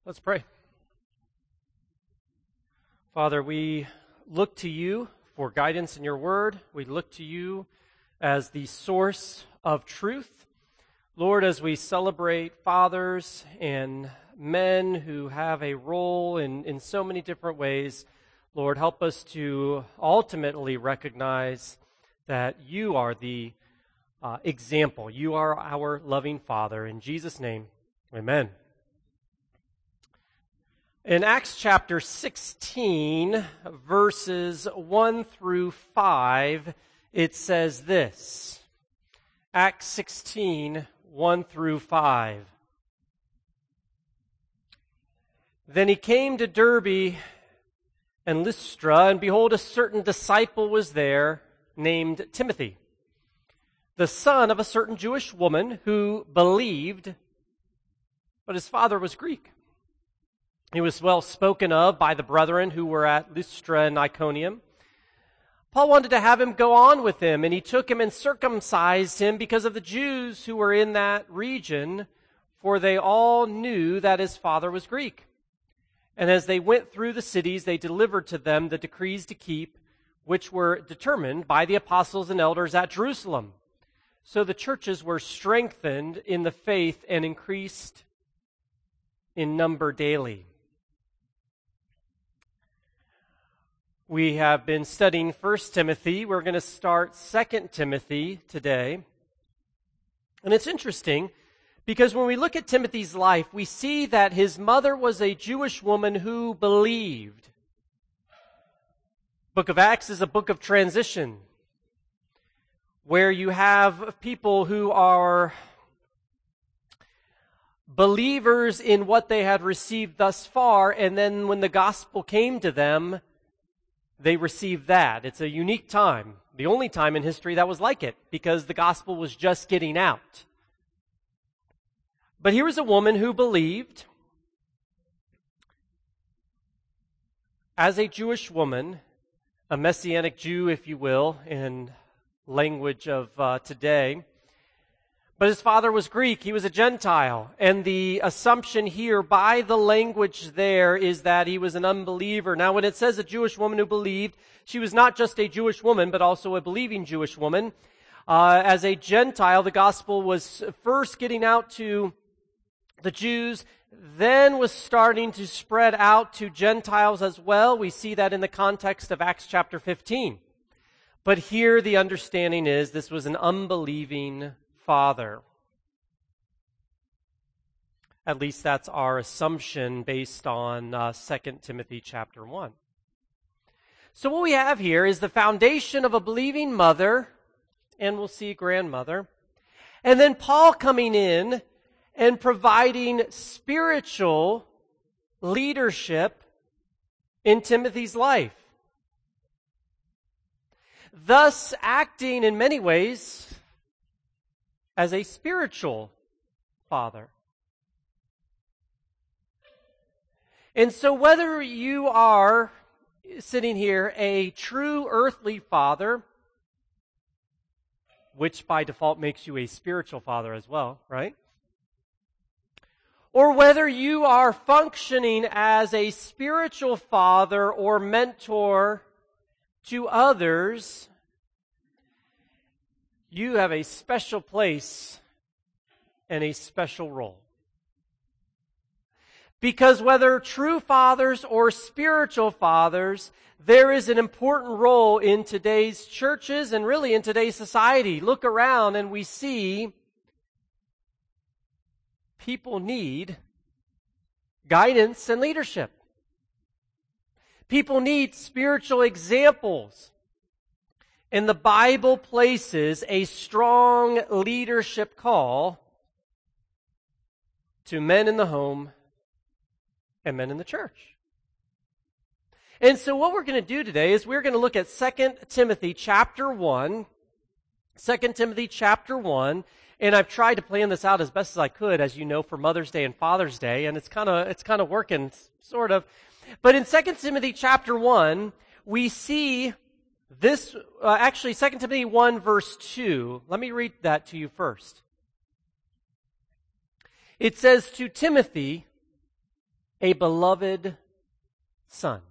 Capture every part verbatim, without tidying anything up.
Let's pray. Father, we look to you for guidance in your word. We look to you as the source of truth. Lord, as we celebrate fathers and men who have a role in, in so many different ways, Lord, help us to ultimately recognize that you are the uh, example. You are our loving Father. In Jesus' name, amen. In Acts chapter sixteen, verses one through five, it says this. Acts sixteen, one through five. Then he came to Derbe and Lystra, and behold, a certain disciple was there named Timothy, the son of a certain Jewish woman who believed, but his father was Greek. He was well spoken of by the brethren who were at Lystra and Iconium. Paul wanted to have him go on with him, and he took him and circumcised him because of the Jews who were in that region, for they all knew that his father was Greek. And as they went through the cities, they delivered to them the decrees to keep, which were determined by the apostles and elders at Jerusalem. So the churches were strengthened in the faith and increased in number daily. We have been studying First Timothy. We're going to start Second Timothy today. And it's interesting because when we look at Timothy's life, we see that his mother was a Jewish woman who believed. Book of Acts is a book of transition, where you have people who are believers in what they had received thus far, and then when the gospel came to them, they received that. It's a unique time, the only time in history that was like it, because the gospel was just getting out. But here was a woman who believed, as a Jewish woman, a Messianic Jew, if you will, in language of uh, today. But his father was Greek. He was a Gentile. And the assumption here by the language there is that he was an unbeliever. Now, when it says a Jewish woman who believed, she was not just a Jewish woman, but also a believing Jewish woman. Uh, as a Gentile, the gospel was first getting out to the Jews, then was starting to spread out to Gentiles as well. We see that in the context of Acts chapter fifteen. But here the understanding is this was an unbelieving father. At least that's our assumption based on uh, Second Timothy chapter one. So what we have here is the foundation of a believing mother, and we'll see grandmother, and then Paul coming in and providing spiritual leadership in Timothy's life. Thus acting in many ways as a spiritual father. And so whether you are sitting here a true earthly father, which by default makes you a spiritual father as well, right? Or whether you are functioning as a spiritual father or mentor to others, you have a special place and a special role. Because whether true fathers or spiritual fathers, there is an important role in today's churches and really in today's society. Look around and we see people need guidance and leadership. People need spiritual examples. And the Bible places a strong leadership call to men in the home and men in the church. And so what we're going to do today is we're going to look at Second Timothy chapter one. Second Timothy chapter one. And I've tried to plan this out as best as I could, as you know, for Mother's Day and Father's Day. And it's kind of it's kind of working, sort of. But in Second Timothy chapter one, we see this, uh, actually Second Timothy one verse two. Let me read that to you first. It says, to Timothy, a beloved son.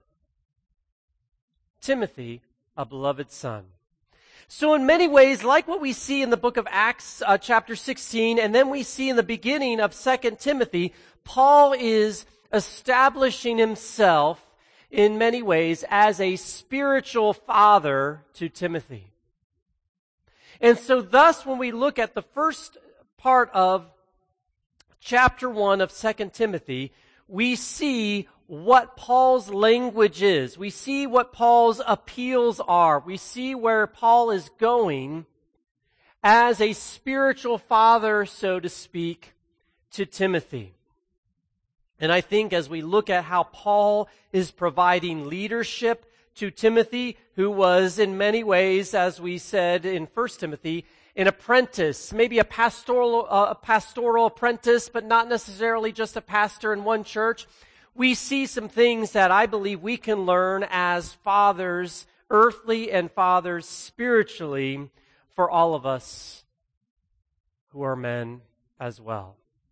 Timothy, a beloved son. So in many ways, like what we see in the book of Acts uh, chapter sixteen, and then we see in the beginning of Second Timothy, Paul is establishing himself in many ways as a spiritual father to Timothy. And so thus, when we look at the first part of chapter one of Second Timothy, we see what Paul's language is. We see what Paul's appeals are. We see where Paul is going as a spiritual father, so to speak, to Timothy. And I think as we look at how Paul is providing leadership to Timothy, who was in many ways, as we said in First Timothy, an apprentice, maybe a pastoral, uh, a pastoral apprentice, but not necessarily just a pastor in one church, we see some things that I believe we can learn as fathers, earthly and fathers spiritually, for all of us who are men as well.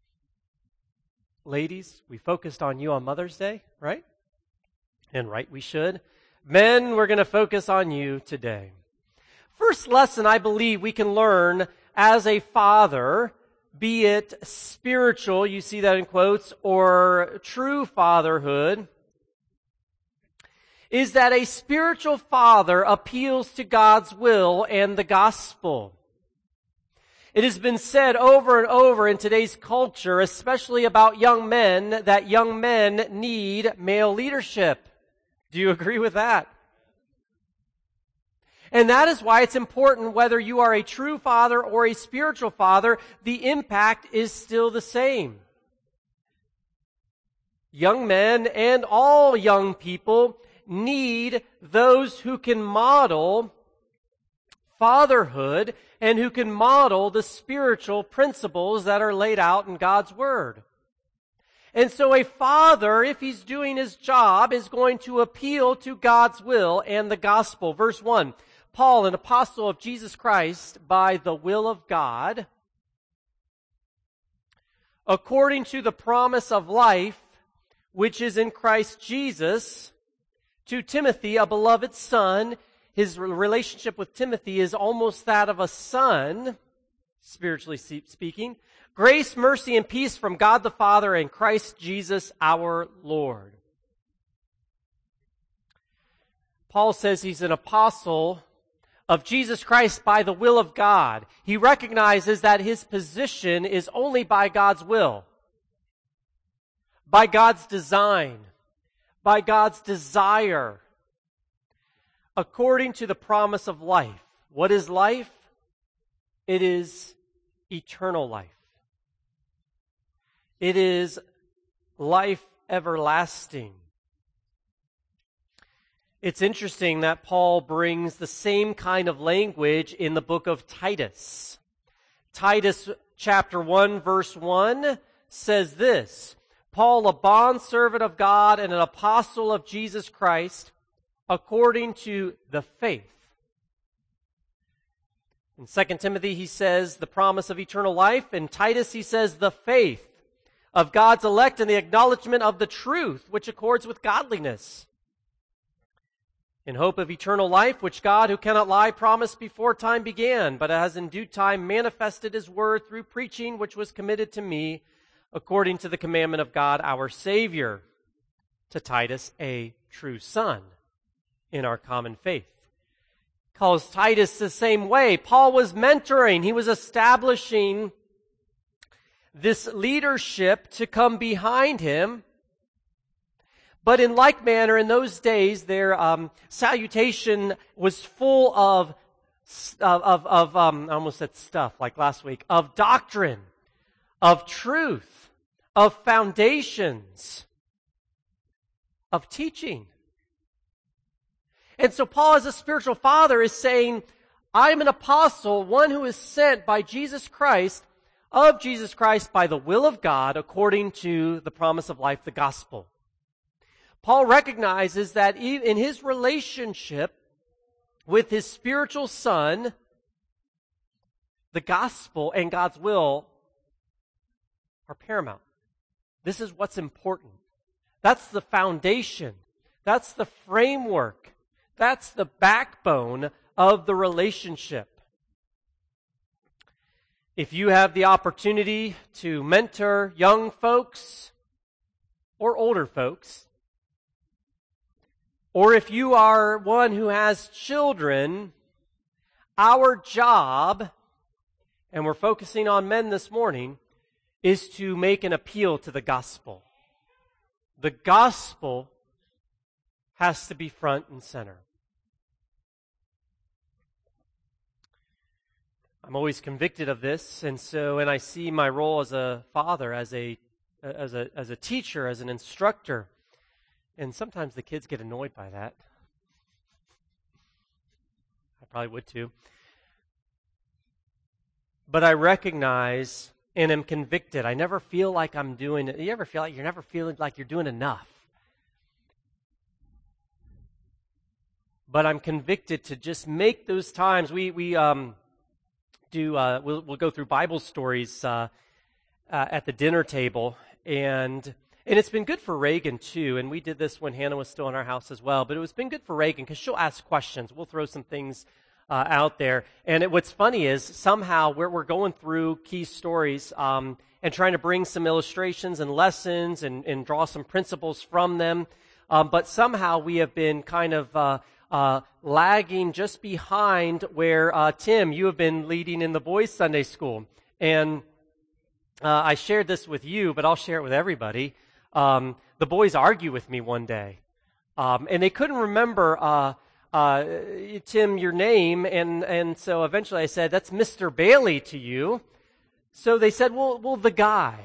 Ladies, we focused on you on Mother's Day, right? And right, we should. Men, we're going to focus on you today. First lesson I believe we can learn as a father, be it spiritual, you see that in quotes, or true fatherhood, is that a spiritual father appeals to God's will and the gospel. It has been said over and over in today's culture, especially about young men, that young men need male leadership. Do you agree with that? And that is why it's important, whether you are a true father or a spiritual father, the impact is still the same. Young men and all young people need those who can model fatherhood and who can model the spiritual principles that are laid out in God's Word. And so a father, if he's doing his job, is going to appeal to God's will and the gospel. Verse one, Paul, an apostle of Jesus Christ, by the will of God, according to the promise of life, which is in Christ Jesus, to Timothy, a beloved son. His relationship with Timothy is almost that of a son, spiritually speaking. Grace, mercy, and peace from God the Father and Christ Jesus our Lord. Paul says he's an apostle of Jesus Christ by the will of God. He recognizes that his position is only by God's will, by God's design, by God's desire, according to the promise of life. What is life? It is eternal life. It is life everlasting. It's interesting that Paul brings the same kind of language in the book of Titus. Titus chapter one verse one says this, Paul, a bondservant of God and an apostle of Jesus Christ, according to the faith. In Second Timothy he says the promise of eternal life. In Titus he says the faith of God's elect and the acknowledgement of the truth, which accords with godliness. In hope of eternal life, which God, who cannot lie, promised before time began, but has in due time manifested his word through preaching, which was committed to me, according to the commandment of God our Savior. To Titus, a true son in our common faith. Calls Titus the same way. Paul was mentoring. He was establishing this leadership to come behind him. But in like manner, in those days, their um, salutation was full of, of, of, of um, I almost said stuff like last week, of doctrine, of truth, of foundations, of teaching. And so Paul, as a spiritual father, is saying, I'm an apostle, one who is sent by Jesus Christ, of Jesus Christ by the will of God, according to the promise of life, the gospel. Paul recognizes that in his relationship with his spiritual son, the gospel and God's will are paramount. This is what's important. That's the foundation. That's the framework. That's the backbone of the relationship. If you have the opportunity to mentor young folks or older folks, or if you are one who has children, our job, and we're focusing on men this morning, is to make an appeal to the gospel. The gospel has to be front and center. I'm always convicted of this, and so, and I see my role as a father, as a, as a, as a teacher, as an instructor, and sometimes the kids get annoyed by that. I probably would too. But I recognize and am convicted. I never feel like I'm doing it. You ever feel like you're never feeling like you're doing enough? But I'm convicted to just make those times. We we um do uh, we'll we'll go through Bible stories uh, uh, at the dinner table, and and it's been good for Reagan too. And we did this when Hannah was still in our house as well. But it was been good for Reagan because she'll ask questions. We'll throw some things Uh, out there. And it, what's funny is somehow we're, we're going through key stories um, and trying to bring some illustrations and lessons and, and draw some principles from them. Um, but somehow we have been kind of uh, uh, lagging just behind where, uh, Tim, you have been leading in the boys' Sunday school. And uh, I shared this with you, but I'll share it with everybody. Um, the boys argue with me one day. Um, and they couldn't remember uh, Uh, Tim, your name, and, and so eventually I said, that's Mister Bailey to you. So they said, well, well, the guy.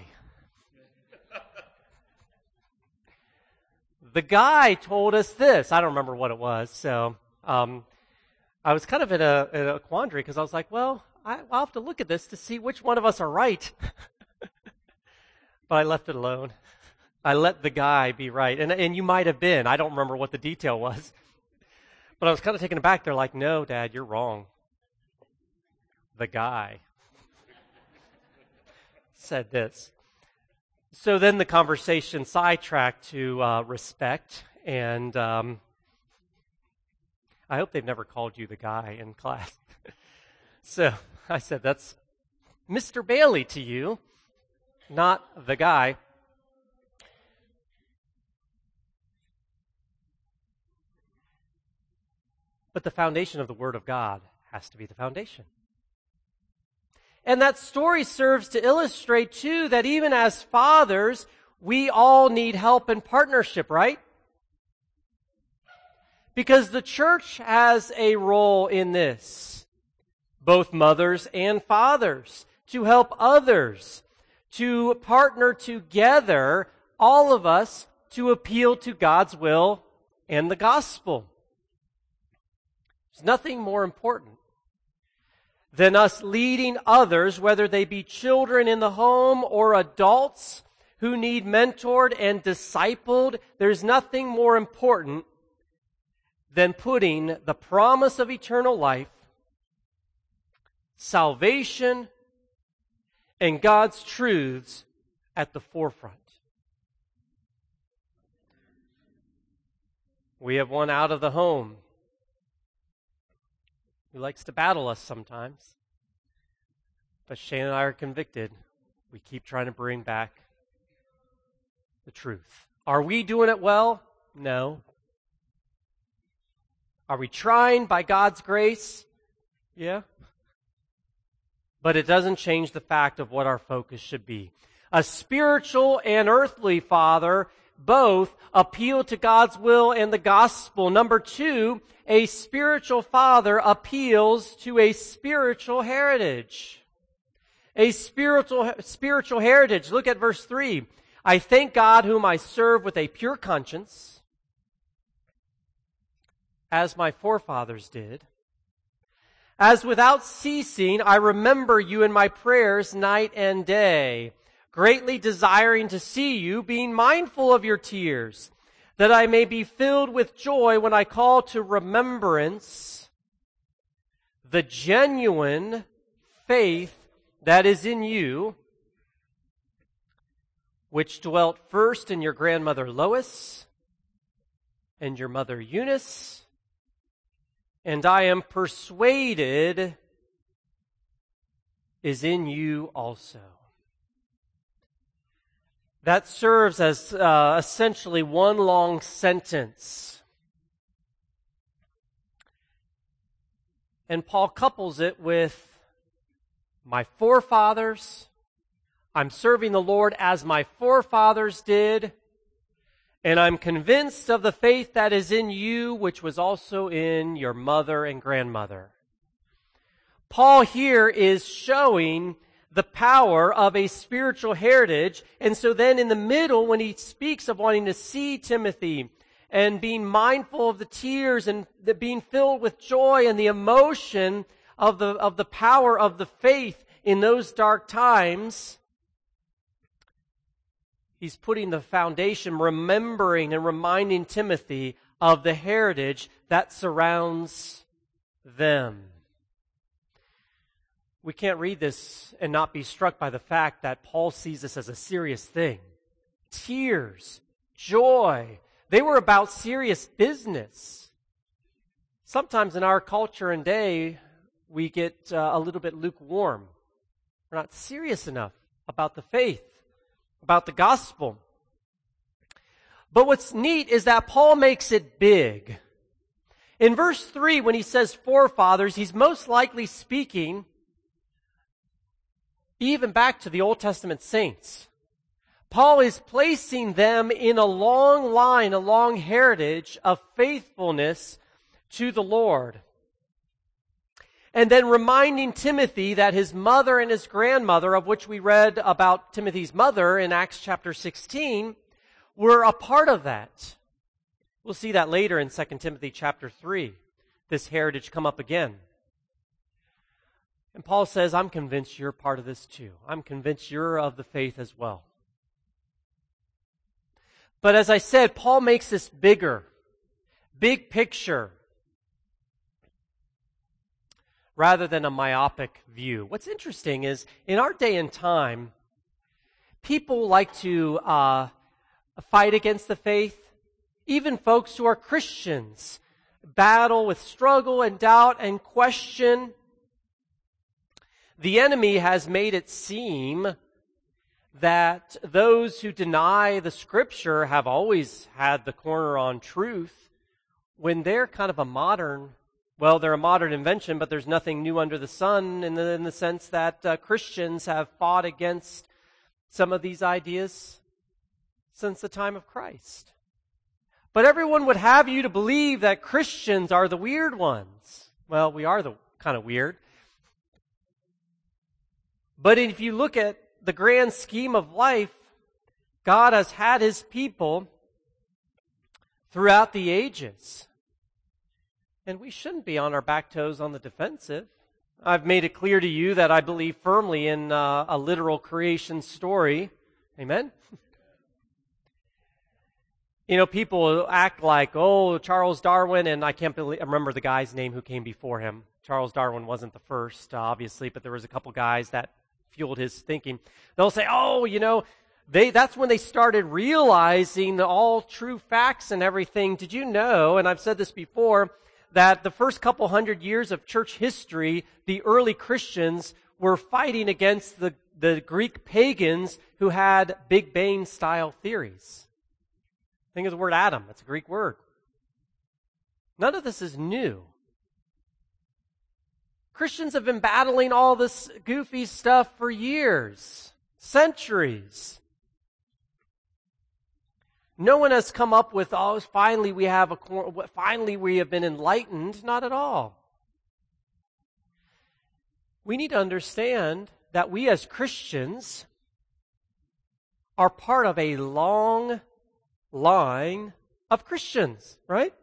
The guy told us this. I don't remember what it was, so um, I was kind of in a, in a quandary because I was like, well, I, I'll have to look at this to see which one of us are right. But I left it alone. I let the guy be right, and, and you might have been. I don't remember what the detail was. But I was kind of taken aback. They're like, no, Dad, you're wrong. The guy said this. So then the conversation sidetracked to uh, respect. And um, I hope they've never called you the guy in class. So I said, that's Mister Bailey to you, not the guy. But the foundation of the Word of God has to be the foundation. And that story serves to illustrate, too, that even as fathers, we all need help and partnership, right? Because the church has a role in this, both mothers and fathers, to help others, to partner together, all of us, to appeal to God's will and the gospel. There's nothing more important than us leading others, whether they be children in the home or adults who need mentored and discipled. There's nothing more important than putting the promise of eternal life, salvation, and God's truths at the forefront. We have one out of the home who likes to battle us sometimes. But Shane and I are convicted. We keep trying to bring back the truth. Are we doing it well? No. Are we trying by God's grace? Yeah. But it doesn't change the fact of what our focus should be. A spiritual and earthly father both appeal to God's will and the gospel. Number two, a spiritual father appeals to a spiritual heritage. A spiritual, spiritual heritage. Look at verse three. I thank God whom I serve with a pure conscience, as my forefathers did. As without ceasing I remember you in my prayers night and day, greatly desiring to see you, being mindful of your tears, that I may be filled with joy when I call to remembrance the genuine faith that is in you, which dwelt first in your grandmother Lois and your mother Eunice, and I am persuaded is in you also. That serves as uh, essentially one long sentence. And Paul couples it with my forefathers. I'm serving the Lord as my forefathers did. And I'm convinced of the faith that is in you, which was also in your mother and grandmother. Paul here is showing the power of a spiritual heritage. And so then in the middle, when he speaks of wanting to see Timothy and being mindful of the tears and the being filled with joy and the emotion of the, of the power of the faith in those dark times, he's putting the foundation, remembering and reminding Timothy of the heritage that surrounds them. We can't read this and not be struck by the fact that Paul sees this as a serious thing. Tears, joy, they were about serious business. Sometimes in our culture and day, we get uh, a little bit lukewarm. We're not serious enough about the faith, about the gospel. But what's neat is that Paul makes it big. In verse three, when he says forefathers, he's most likely speaking even back to the Old Testament saints. Paul is placing them in a long line, a long heritage of faithfulness to the Lord. And then reminding Timothy that his mother and his grandmother, of which we read about Timothy's mother in Acts chapter sixteen, were a part of that. We'll see that later in Second Timothy chapter three, this heritage come up again. And Paul says, I'm convinced you're part of this too. I'm convinced you're of the faith as well. But as I said, Paul makes this bigger, big picture, rather than a myopic view. What's interesting is, in our day and time, people like to uh, fight against the faith. Even folks who are Christians battle with struggle and doubt and question. The enemy has made it seem that those who deny the Scripture have always had the corner on truth, when they're kind of a modern, well, they're a modern invention, but there's nothing new under the sun in the, in the sense that uh, Christians have fought against some of these ideas since the time of Christ. But everyone would have you to believe that Christians are the weird ones. Well, we are the kind of weird. But if you look at the grand scheme of life, God has had His people throughout the ages. And we shouldn't be on our back toes on the defensive. I've made it clear to you that I believe firmly in uh, a literal creation story. Amen? You know, people act like, oh, Charles Darwin, and I can't believe, I remember the guy's name who came before him. Charles Darwin wasn't the first, uh, obviously, but there was a couple guys that fueled his thinking. They'll say, oh, you know, they that's when they started realizing the all true facts and everything. Did you know, and I've said this before, that the first couple hundred years of church history, the early Christians were fighting against the, the Greek pagans who had Big Bang-style theories. Think of the word atom. That's a Greek word. None of this is new. Christians have been battling all this goofy stuff for years, centuries. No one has come up with, oh, finally we have a, finally we have been enlightened. Not at all. We need to understand that we as Christians are part of a long line of Christians, right?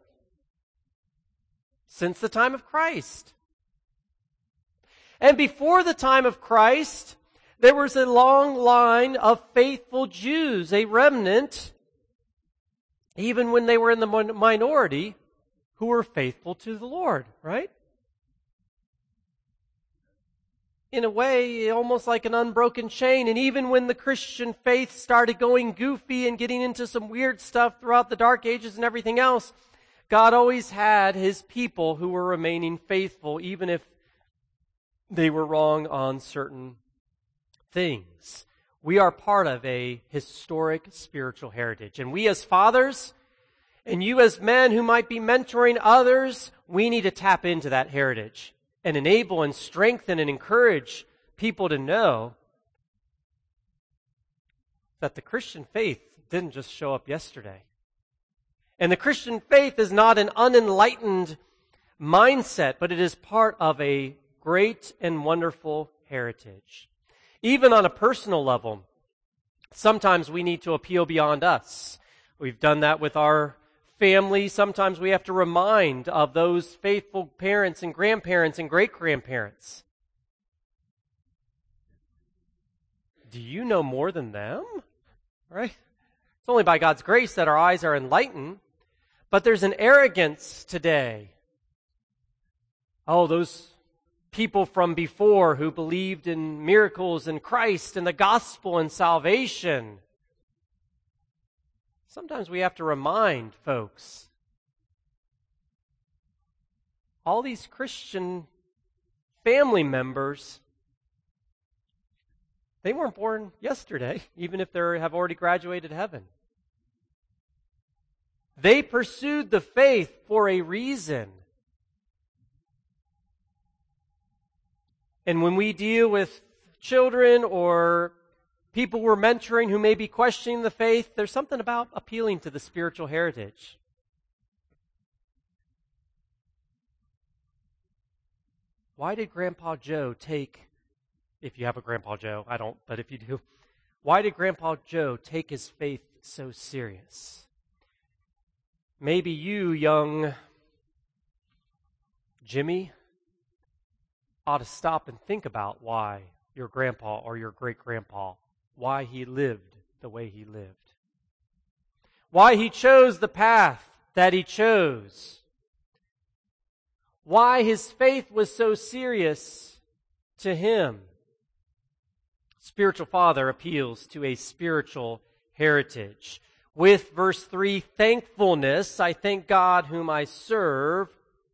Since the time of Christ. And before the time of Christ, there was a long line of faithful Jews, a remnant, even when they were in the minority, who were faithful to the Lord, right? in a way, almost like an unbroken chain. And even when the Christian faith started going goofy and getting into some weird stuff throughout the Dark Ages and everything else, God always had His people who were remaining faithful, even if they were wrong on certain things. We are part of a historic spiritual heritage. And we as fathers, and you as men who might be mentoring others, we need to tap into that heritage and enable and strengthen and encourage people to know that the Christian faith didn't just show up yesterday. And the Christian faith is not an unenlightened mindset, but it is part of a great and wonderful heritage. Even on a personal level, sometimes we need to appeal beyond us. We've done that with our family. Sometimes we have to remind of those faithful parents and grandparents and great-grandparents. Do you know more than them? Right? It's only by God's grace that our eyes are enlightened. But there's an arrogance today. Oh, those people from before who believed in miracles and Christ and the gospel and salvation. Sometimes we have to remind folks, all these Christian family members, they weren't born yesterday, even if they have already graduated heaven. They pursued the faith for a reason. And when we deal with children or people we're mentoring who may be questioning the faith, there's something about appealing to the spiritual heritage. Why did Grandpa Joe take, if you have a Grandpa Joe, I don't, but if you do, why did Grandpa Joe take his faith so serious? Maybe you, young Jimmy, ought to stop and think about why your grandpa or your great-grandpa, why he lived the way he lived. Why he chose the path that he chose. Why his faith was so serious to him. Spiritual father appeals to a spiritual heritage. With verse three, thankfulness, I thank God whom I serve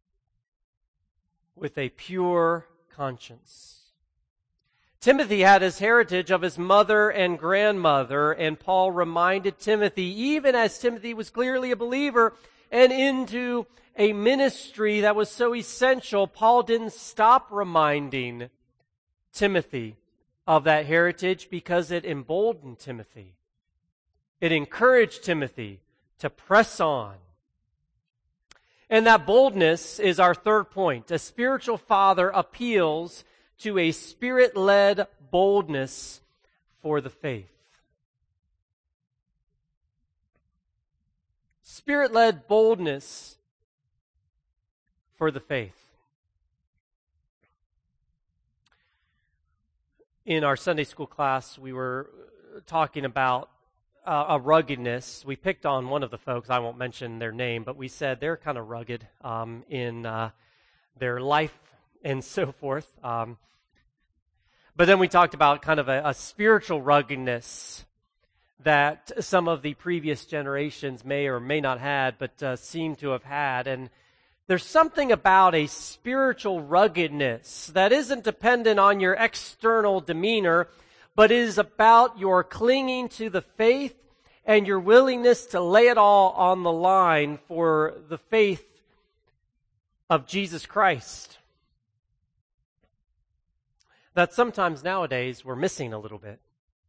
with a pure conscience. Timothy had his heritage of his mother and grandmother, and Paul reminded Timothy, even as Timothy was clearly a believer and into a ministry that was so essential, Paul didn't stop reminding Timothy of that heritage because it emboldened Timothy. It encouraged Timothy to press on. And that boldness is our third point. A spiritual father appeals to a spirit-led boldness for the faith. Spirit-led boldness for the faith. In our Sunday school class, we were talking about Uh, a ruggedness. We picked on one of the folks, I won't mention their name, but we said they're kind of rugged um, in uh, their life and so forth. Um, but then we talked about kind of a, a spiritual ruggedness that some of the previous generations may or may not had, but uh, seem to have had. And there's something about a spiritual ruggedness that isn't dependent on your external demeanor, but it is about your clinging to the faith and your willingness to lay it all on the line for the faith of Jesus Christ. That sometimes nowadays we're missing a little bit.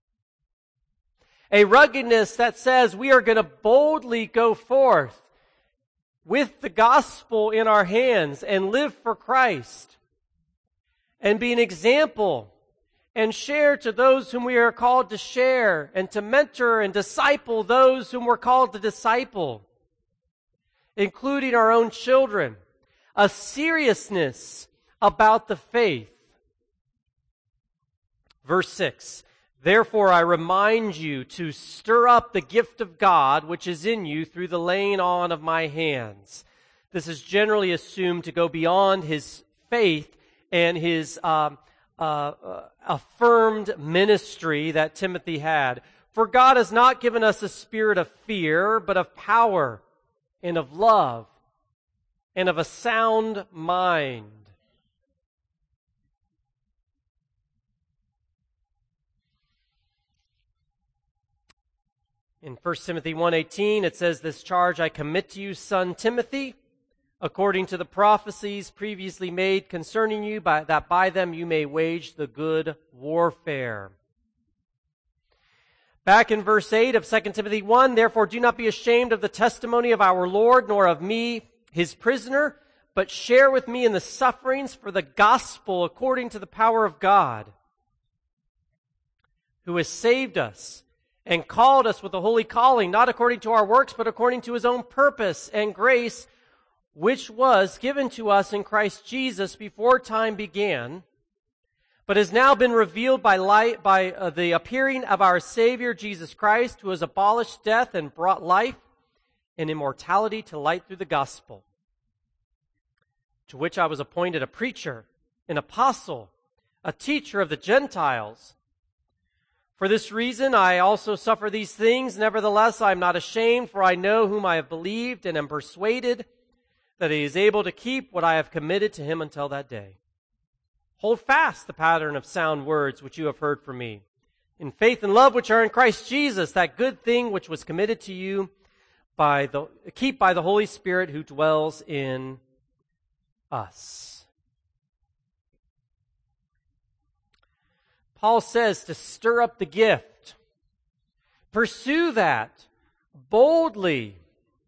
A ruggedness that says we are going to boldly go forth with the gospel in our hands and live for Christ and be an example and share to those whom we are called to share, and to mentor and disciple those whom we're called to disciple, including our own children. A seriousness about the faith. Verse six, therefore I remind you to stir up the gift of God which is in you through the laying on of my hands. This is generally assumed to go beyond his faith and his um, uh, uh, affirmed ministry that Timothy had. For God has not given us a spirit of fear, but of power and of love and of a sound mind. In First Timothy one eighteen, it says, "This charge I commit to you, son Timothy, according to the prophecies previously made concerning you, by, that by them you may wage the good warfare." Back in verse eight of Second Timothy one, "Therefore do not be ashamed of the testimony of our Lord, nor of me, his prisoner, but share with me in the sufferings for the gospel according to the power of God, who has saved us and called us with a holy calling, not according to our works, but according to his own purpose and grace, which was given to us in Christ Jesus before time began, but has now been revealed by light, by uh, the appearing of our Savior Jesus Christ, who has abolished death and brought life and immortality to light through the gospel, to which I was appointed a preacher, an apostle, a teacher of the Gentiles. For this reason I also suffer these things. Nevertheless, I am not ashamed, for I know whom I have believed and am persuaded that he is able to keep what I have committed to him until that day. Hold fast the pattern of sound words which you have heard from me, in faith and love which are in Christ Jesus, that good thing which was committed to you by the, keep by the Holy Spirit who dwells in us." Paul says to stir up the gift. Pursue that boldly.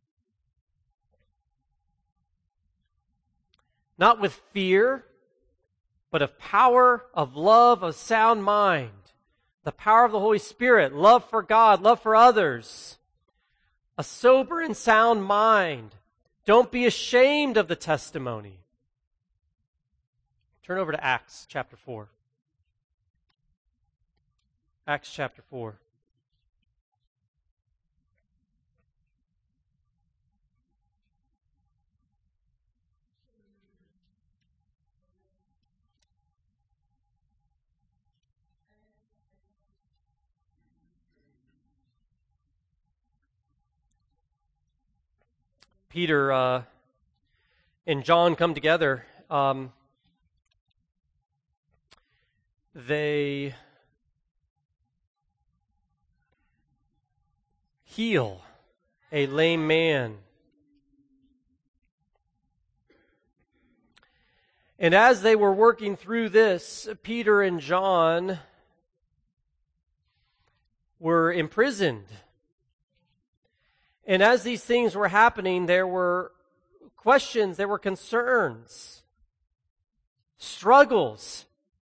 Not with fear, but of power, of love, of sound mind. The power of the Holy Spirit, love for God, love for others. A sober and sound mind. Don't be ashamed of the testimony. Turn over to Acts chapter four. Acts chapter four. Peter uh, and John come together. Um, they heal a lame man. And as they were working through this, Peter and John were imprisoned. And as these things were happening, there were questions, there were concerns, struggles.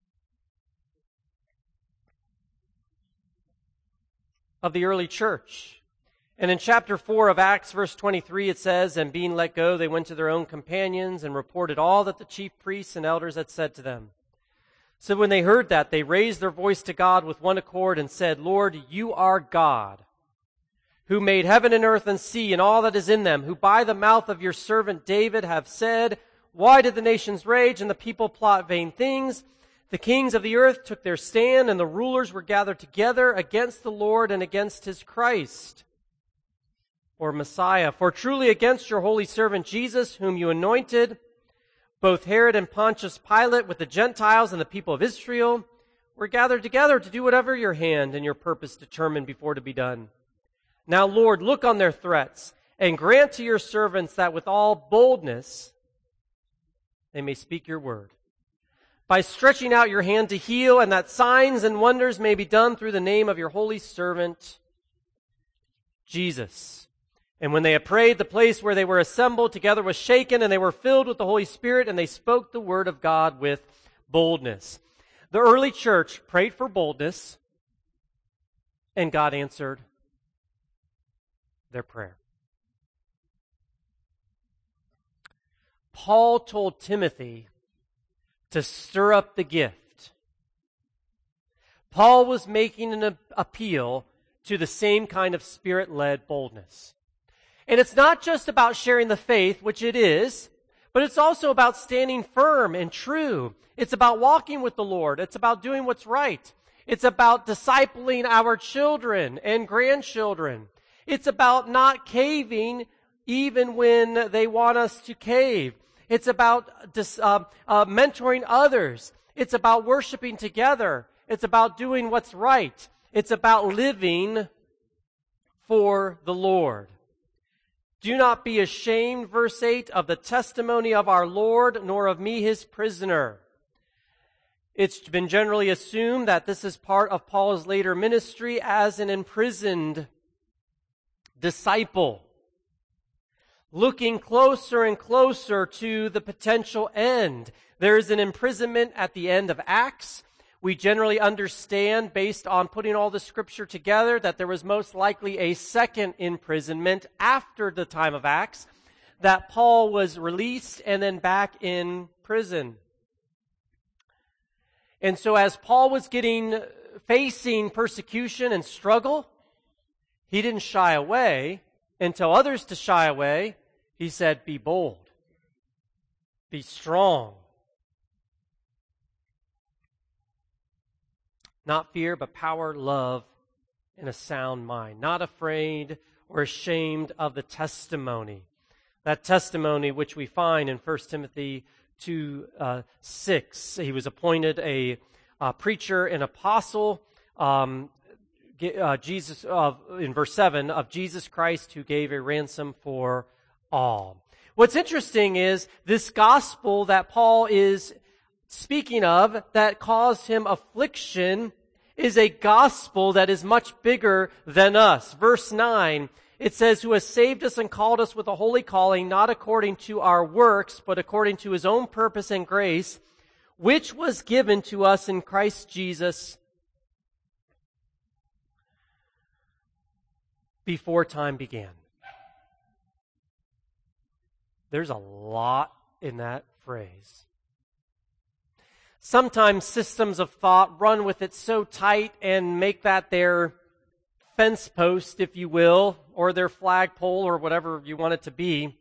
Of the early church. And in chapter four of Acts, verse twenty-three, it says, "And being let go, they went to their own companions and reported all that the chief priests and elders had said to them. So when they heard that, they raised their voice to God with one accord and said, Lord, you are God, who made heaven and earth and sea and all that is in them, who by the mouth of your servant David have said, why did the nations rage and the people plot vain things? The kings of the earth took their stand, and the rulers were gathered together against the Lord and against his Christ," or Messiah. "For truly against your holy servant Jesus, whom you anointed, both Herod and Pontius Pilate with the Gentiles and the people of Israel were gathered together to do whatever your hand and your purpose determined before to be done. Now, Lord, look on their threats and grant to your servants that with all boldness they may speak your word, by stretching out your hand to heal, and that signs and wonders may be done through the name of your holy servant, Jesus. And when they had prayed, the place where they were assembled together was shaken, and they were filled with the Holy Spirit, and they spoke the word of God with boldness." The early church prayed for boldness, and God answered their prayer. Paul told Timothy to stir up the gift. Paul was making an appeal to the same kind of Spirit-led boldness. And it's not just about sharing the faith, which it is, But it's also about standing firm and true. It's about walking with the Lord. It's about doing what's right. It's about discipling our children and grandchildren. It's about not caving even when they want us to cave. It's about dis, uh, uh, mentoring others. It's about worshiping together. It's about doing what's right. It's about living for the Lord. Do not be ashamed, verse eight, of the testimony of our Lord, nor of me, his prisoner. It's been generally assumed that this is part of Paul's later ministry as an imprisoned disciple, looking closer and closer to the potential end. There is an imprisonment at the end of Acts. We generally understand, based on putting all the scripture together, that there was most likely a second imprisonment after the time of Acts, that Paul was released and then back in prison. And so as Paul was getting, facing persecution and struggle, he didn't shy away and tell others to shy away. He said, be bold, be strong. Not fear, but power, love, and a sound mind. Not afraid or ashamed of the testimony. That testimony which we find in First Timothy two, six. He was appointed a, a preacher, an apostle, um, uh, Jesus, uh, in verse seven, of Jesus Christ who gave a ransom for all. What's interesting is this gospel that Paul is speaking of, that caused him affliction, is a gospel that is much bigger than us. Verse nine, it says, who has saved us and called us with a holy calling, not according to our works, but according to his own purpose and grace, which was given to us in Christ Jesus before time began. There's a lot in that phrase. Sometimes systems of thought run with it so tight and make that their fence post, if you will, or their flagpole, or whatever you want it to be.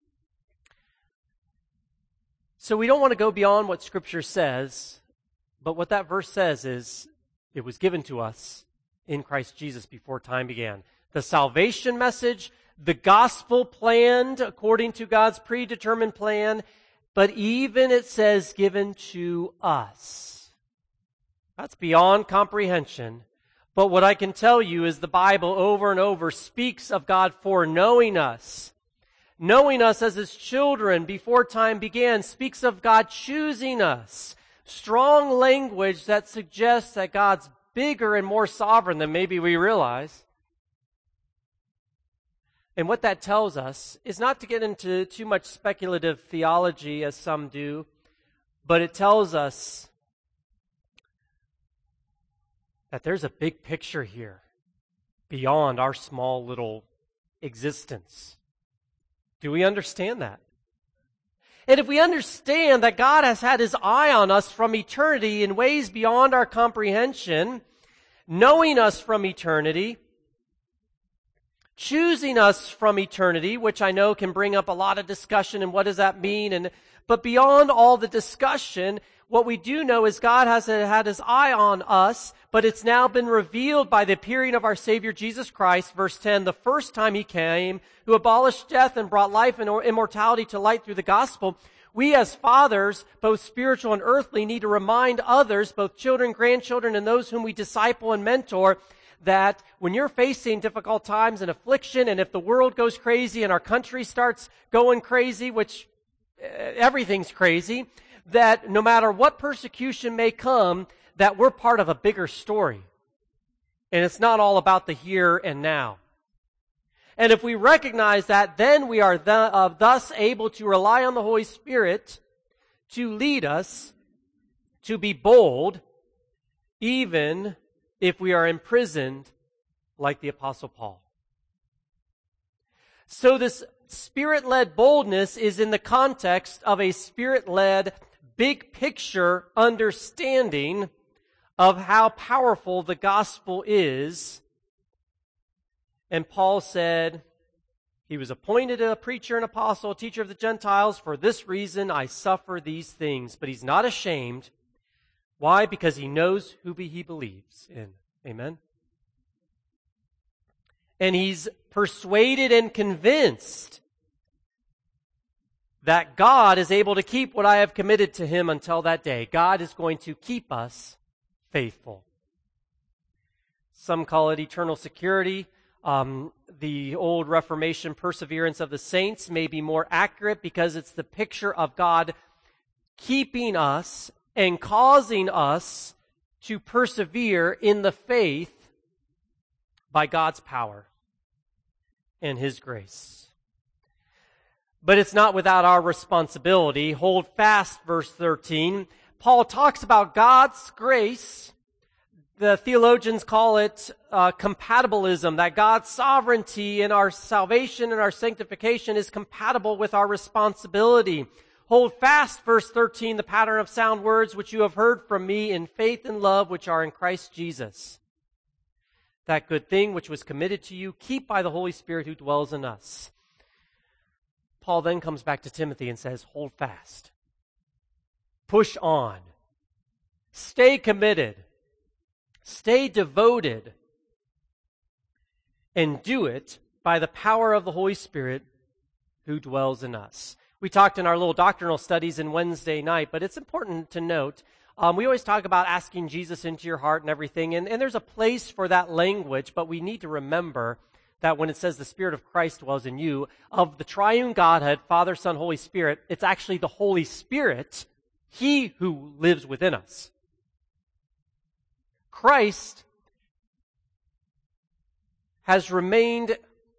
So we don't want to go beyond what Scripture says, but what that verse says is, it was given to us in Christ Jesus before time began. The salvation message, the gospel planned according to God's predetermined plan, but even it says given to us. That's beyond comprehension. But what I can tell you is the Bible over and over speaks of God foreknowing us. Knowing us as his children before time began, speaks of God choosing us. Strong language that suggests that God's bigger and more sovereign than maybe we realize. And what that tells us is not to get into too much speculative theology as some do, but it tells us that there's a big picture here beyond our small little existence. Do we understand that? And if we understand that God has had his eye on us from eternity in ways beyond our comprehension, knowing us from eternity, choosing us from eternity, which I know can bring up a lot of discussion and what does that mean, and but beyond all the discussion, what we do know is God has had his eye on us, but it's now been revealed by the appearing of our Savior Jesus Christ, verse ten, the first time he came, who abolished death and brought life and immortality to light through the gospel. We as fathers, both spiritual and earthly, need to remind others, both children, grandchildren, and those whom we disciple and mentor, that when you're facing difficult times and affliction, and if the world goes crazy and our country starts going crazy, which uh, everything's crazy, that no matter what persecution may come, that we're part of a bigger story. And it's not all about the here and now. And if we recognize that, then we are th- uh, thus able to rely on the Holy Spirit to lead us, to be bold, even if we are imprisoned like the Apostle Paul. So this Spirit-led boldness is in the context of a Spirit-led big picture understanding of how powerful the gospel is. And Paul said, He was appointed a preacher, an apostle, a teacher of the Gentiles. For this reason I suffer these things. But he's not ashamed. Why? Because he knows who he believes in. Amen? And he's persuaded and convinced that God is able to keep what I have committed to him until that day. God is going to keep us faithful. Some call it eternal security. Um, the old Reformation perseverance of the saints may be more accurate because it's the picture of God keeping us and causing us to persevere in the faith by God's power and his grace. But it's not without our responsibility. Hold fast, verse thirteen. Paul talks about God's grace. The theologians call it uh, compatibilism, that God's sovereignty in our salvation and our sanctification is compatible with our responsibility. Hold fast, verse thirteen, the pattern of sound words which you have heard from me in faith and love which are in Christ Jesus. That good thing which was committed to you, keep by the Holy Spirit who dwells in us. Paul then comes back to Timothy and says, hold fast. Push on. Stay committed. Stay devoted. And do it by the power of the Holy Spirit who dwells in us. We talked in our little doctrinal studies in Wednesday night, but it's important to note, um, we always talk about asking Jesus into your heart and everything, and, and there's a place for that language, but we need to remember that when it says the Spirit of Christ dwells in you, of the triune Godhead, Father, Son, Holy Spirit, it's actually the Holy Spirit, He who lives within us. Christ has remained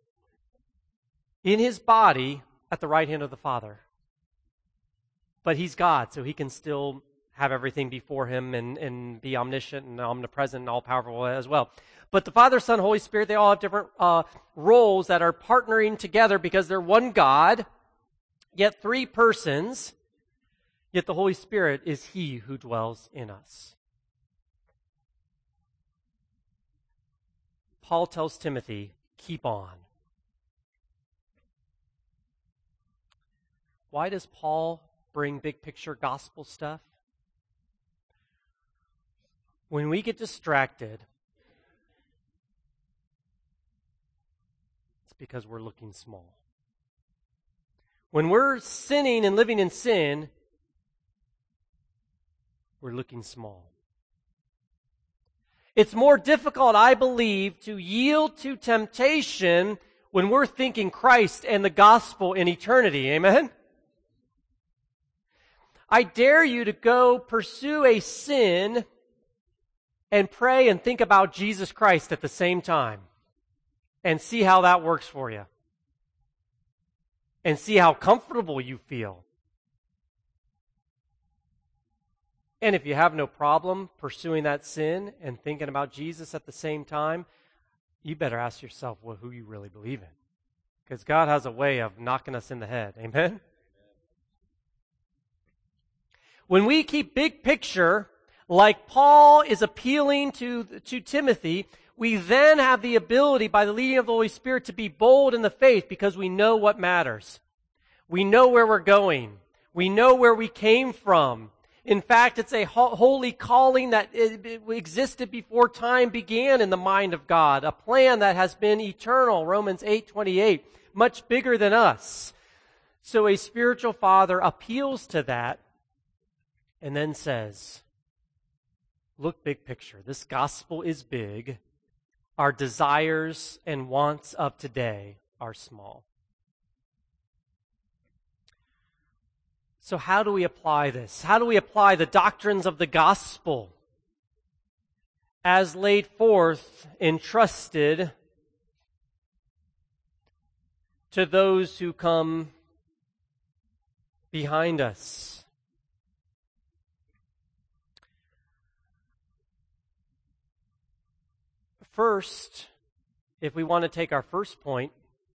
in His body at the right hand of the Father. But He's God, so He can still have everything before Him and, and be omniscient and omnipresent and all-powerful as well. But the Father, Son, Holy Spirit, they all have different uh, roles that are partnering together because they're one God, yet three persons, yet the Holy Spirit is He who dwells in us. Paul tells Timothy, keep on. Why does Paul bring big picture gospel stuff? When we get distracted, it's because we're looking small. When we're sinning and living in sin, we're looking small. It's more difficult, I believe, to yield to temptation when we're thinking Christ and the gospel in eternity. Amen? I dare you to go pursue a sin and pray and think about Jesus Christ at the same time and see how that works for you. And see how comfortable you feel. And if you have no problem pursuing that sin and thinking about Jesus at the same time, you better ask yourself, well, who you really believe in. Because God has a way of knocking us in the head. Amen? When we keep big picture, like Paul is appealing to, to Timothy, we then have the ability, by the leading of the Holy Spirit, to be bold in the faith because we know what matters. We know where we're going. We know where we came from. In fact, it's a holy calling that existed before time began in the mind of God, a plan that has been eternal, Romans eight twenty-eight, much bigger than us. So a spiritual father appeals to that and then says, look big picture. This gospel is big. Our desires and wants of today are small. So how do we apply this? How do we apply the doctrines of the gospel as laid forth, entrusted to those who come behind us? First, if we want to take our first point,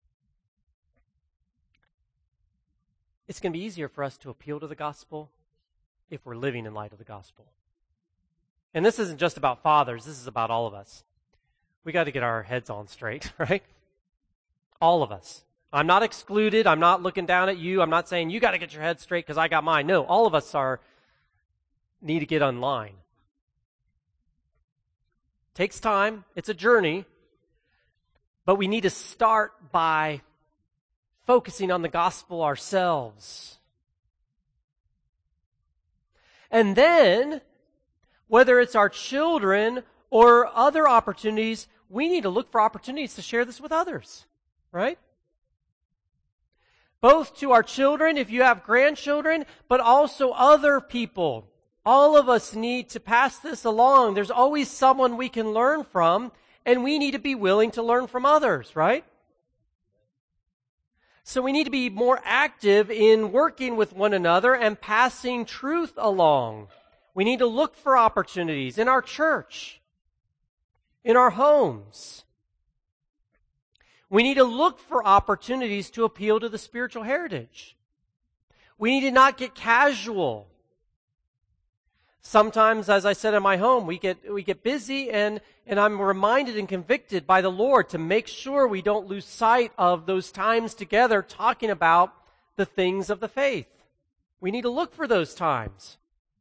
it's going to be easier for us to appeal to the gospel if we're living in light of the gospel. And this isn't just about fathers, this is about all of us. We got to get our heads on straight, right? All of us. I'm not excluded. I'm not looking down at you. I'm not saying you got to get your head straight because I got mine. No, all of us are need to get on line. Takes time. It's a journey. But we need to start by focusing on the gospel ourselves. And then, whether it's our children or other opportunities, we need to look for opportunities to share this with others, right? Both to our children, if you have grandchildren, but also other people. All of us need to pass this along. There's always someone we can learn from, and we need to be willing to learn from others, right? So we need to be more active in working with one another and passing truth along. We need to look for opportunities in our church, in our homes. We need to look for opportunities to appeal to the spiritual heritage. We need to not get casual. Sometimes, as I said in my home, we get we get busy, and, and I'm reminded and convicted by the Lord to make sure we don't lose sight of those times together talking about the things of the faith. We need to look for those times.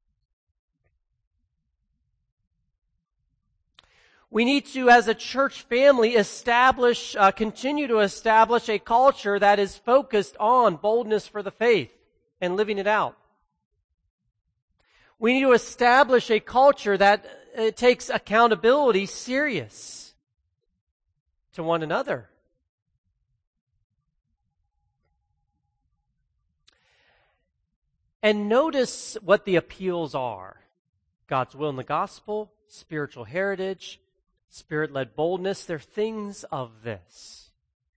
We need to, as a church family, establish, uh, continue to establish a culture that is focused on boldness for the faith and living it out. We need to establish a culture that uh, takes accountability serious to one another. And notice what the appeals are. God's will in the gospel, spiritual heritage, Spirit-led boldness. They're things of this.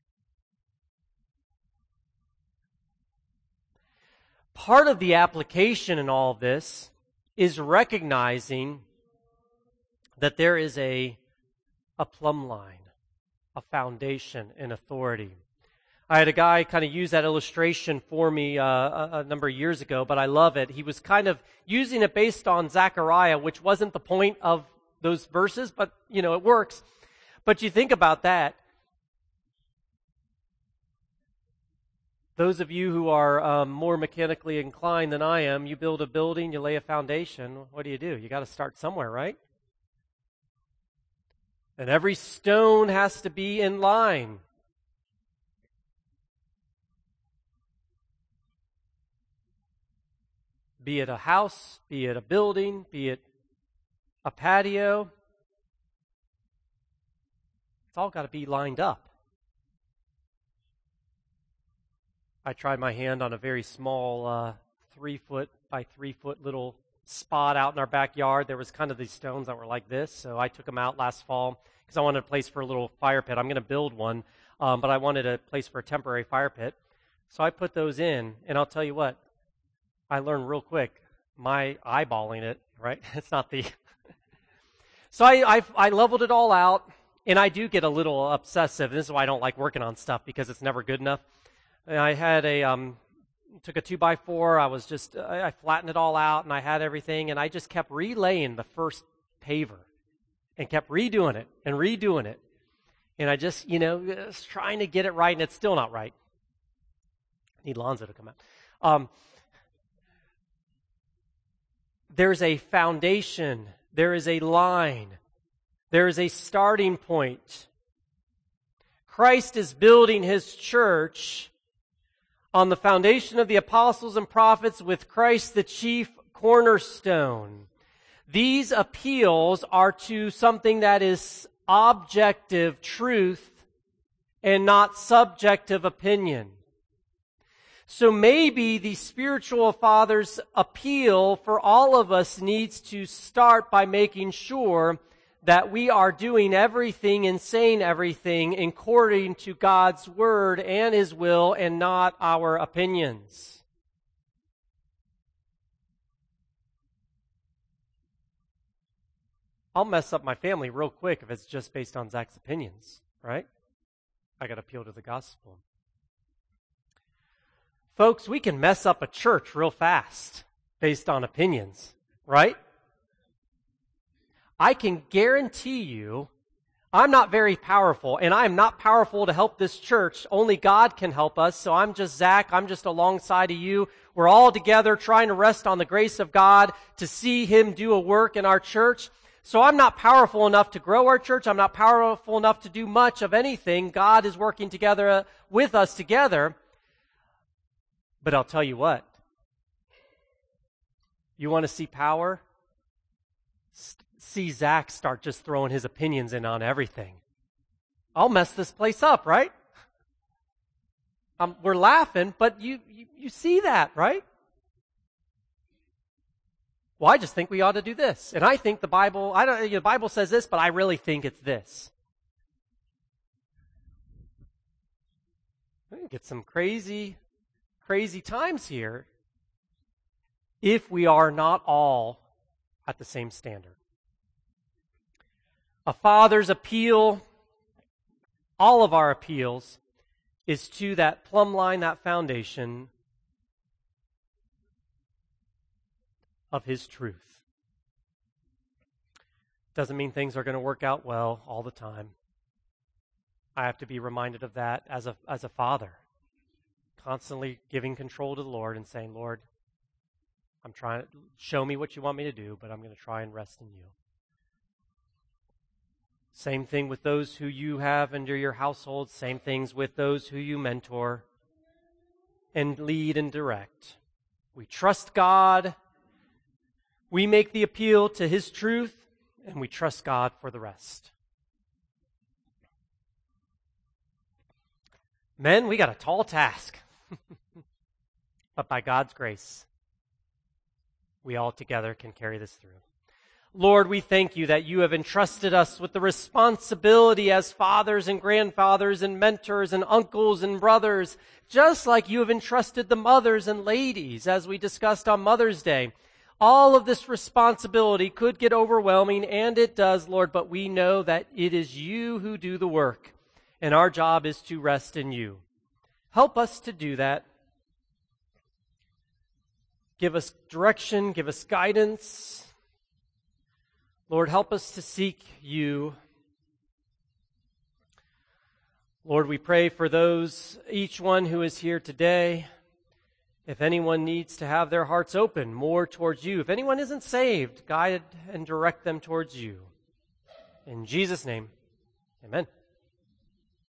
Part of the application in all of this is recognizing that there is a, a plumb line, a foundation, an authority. I had a guy kind of use that illustration for me uh, a, a number of years ago, but I love it. He was kind of using it based on Zechariah, which wasn't the point of those verses, but, you know, it works. But you think about that. Those of you who are um, more mechanically inclined than I am, you build a building, you lay a foundation. What do you do? You got to start somewhere, right? And every stone has to be in line. Be it a house, be it a building, be it a patio. It's all got to be lined up. I tried my hand on a very small uh, three foot by three foot little spot out in our backyard. There was kind of these stones that were like this, so I took them out last fall because I wanted a place for a little fire pit. I'm going to build one, um, but I wanted a place for a temporary fire pit. So I put those in, and I'll tell you what, I learned real quick. My eyeballing it, right? It's not the... So I, I I leveled it all out, and I do get a little obsessive. This is why I don't like working on stuff, because it's never good enough. And I had a um, took a two by four. I was just I, I flattened it all out, and I had everything, and I just kept relaying the first paver, and kept redoing it and redoing it, and I just you know was trying to get it right, and it's still not right. I need Lonzo to come out. Um, there's a foundation. There is a line. There is a starting point. Christ is building his church on the foundation of the apostles and prophets with Christ the chief cornerstone. These appeals are to something that is objective truth and not subjective opinion. So maybe the spiritual father's appeal for all of us needs to start by making sure that we are doing everything and saying everything according to God's word and his will and not our opinions. I'll mess up my family real quick if it's just based on Zach's opinions, right? I got to appeal to the gospel. Folks, we can mess up a church real fast based on opinions, right? I can guarantee you, I'm not very powerful, and I'm not powerful to help this church. Only God can help us, so I'm just Zach. I'm just alongside of you. We're all together trying to rest on the grace of God to see Him do a work in our church. So I'm not powerful enough to grow our church. I'm not powerful enough to do much of anything. God is working together with us together. But I'll tell you what. You want to see power? See Zach start just throwing his opinions in on everything. I'll mess this place up, right? Um, we're laughing, but you, you you see that, right? Well, I just think we ought to do this, and I think the Bible. I don't. You know, the Bible says this, but I really think it's this. We can get some crazy, crazy times here if we are not all at the same standard. A father's appeal, all of our appeals, is to that plumb line, that foundation of His truth. Doesn't mean things are going to work out well all the time. I have to be reminded of that as a as a father, constantly giving control to the Lord and saying, Lord, I'm trying to show me what you want me to do, but I'm going to try and rest in you. Same thing with those who you have under your household. Same things with those who you mentor and lead and direct. We trust God. We make the appeal to His truth, and we trust God for the rest. Men, we got a tall task. But by God's grace, we all together can carry this through. Lord, we thank you that you have entrusted us with the responsibility as fathers and grandfathers and mentors and uncles and brothers, just like you have entrusted the mothers and ladies, as we discussed on Mother's Day. All of this responsibility could get overwhelming, and it does, Lord, but we know that it is you who do the work, and our job is to rest in you. Help us to do that. Give us direction, give us guidance. Lord, help us to seek you. Lord, we pray for those, each one who is here today. If anyone needs to have their hearts open more towards you, if anyone isn't saved, guide and direct them towards you. In Jesus' name, amen.